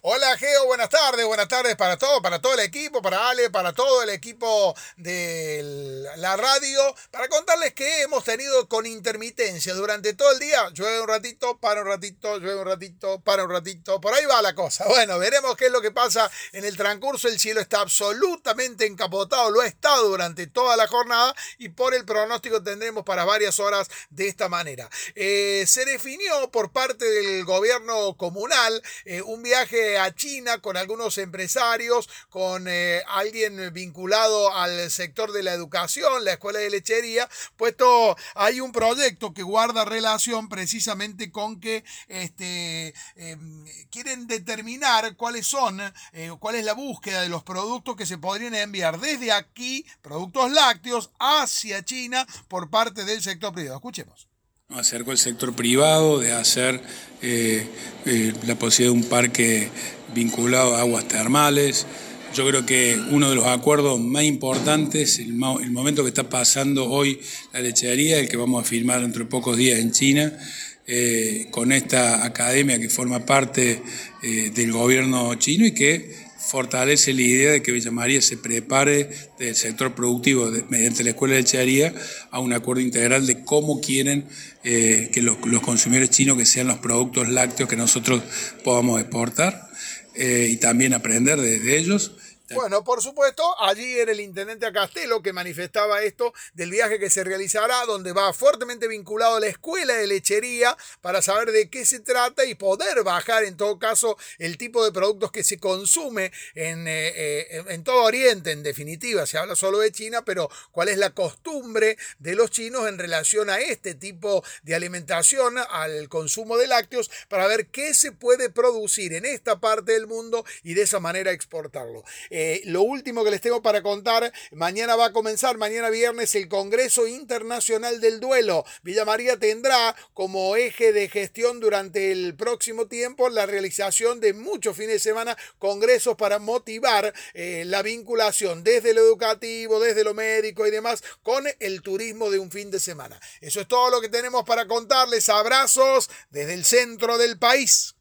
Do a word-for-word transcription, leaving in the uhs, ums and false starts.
Hola Geo, buenas tardes, buenas tardes para todo, para todo el equipo, para Ale, para todo el equipo de la radio, para contarles que hemos tenido con intermitencia durante todo el día, llueve un ratito, para un ratito, llueve un ratito, para un ratito, por ahí va la cosa. Bueno, veremos qué es lo que pasa en el transcurso. El cielo está absolutamente encapotado, lo ha estado durante toda la jornada y por el pronóstico tendremos para varias horas de esta manera. Eh, se definió por parte del gobierno comunal eh, un viaje a China con algunos empresarios, con eh, alguien vinculado al sector de la educación, la escuela de lechería, puesto hay un proyecto que guarda relación precisamente con que este, eh, quieren determinar cuáles son, eh, cuál es la búsqueda de los productos que se podrían enviar desde aquí, productos lácteos, hacia China por parte del sector privado. Escuchemos. Acercó el sector privado de hacer eh, eh, la posibilidad de un parque vinculado a aguas termales. Yo creo que uno de los acuerdos más importantes, el, el momento que está pasando hoy la lechería, el que vamos a firmar dentro de pocos días en China, eh, con esta academia que forma parte eh, del gobierno chino y que fortalece la idea de que Villa María se prepare del sector productivo de, mediante la Escuela de Lechería a un acuerdo integral de cómo quieren eh, que los, los consumidores chinos que sean los productos lácteos que nosotros podamos exportar eh, y también aprender de, de ellos. Bueno, por supuesto, allí era el intendente Castelo que manifestaba esto del viaje que se realizará, donde va fuertemente vinculado a la escuela de lechería para saber de qué se trata y poder bajar en todo caso el tipo de productos que se consume en, eh, eh, en todo Oriente, en definitiva. Se habla solo de China, pero cuál es la costumbre de los chinos en relación a este tipo de alimentación, al consumo de lácteos, para ver qué se puede producir en esta parte del mundo y de esa manera exportarlo. Eh, lo último que les tengo para contar, mañana va a comenzar, mañana viernes, el Congreso Internacional del Duelo. Villa María tendrá como eje de gestión durante el próximo tiempo la realización de muchos fines de semana, congresos para motivar eh, la vinculación desde lo educativo, desde lo médico y demás, con el turismo de un fin de semana. Eso es todo lo que tenemos para contarles. Abrazos desde el centro del país.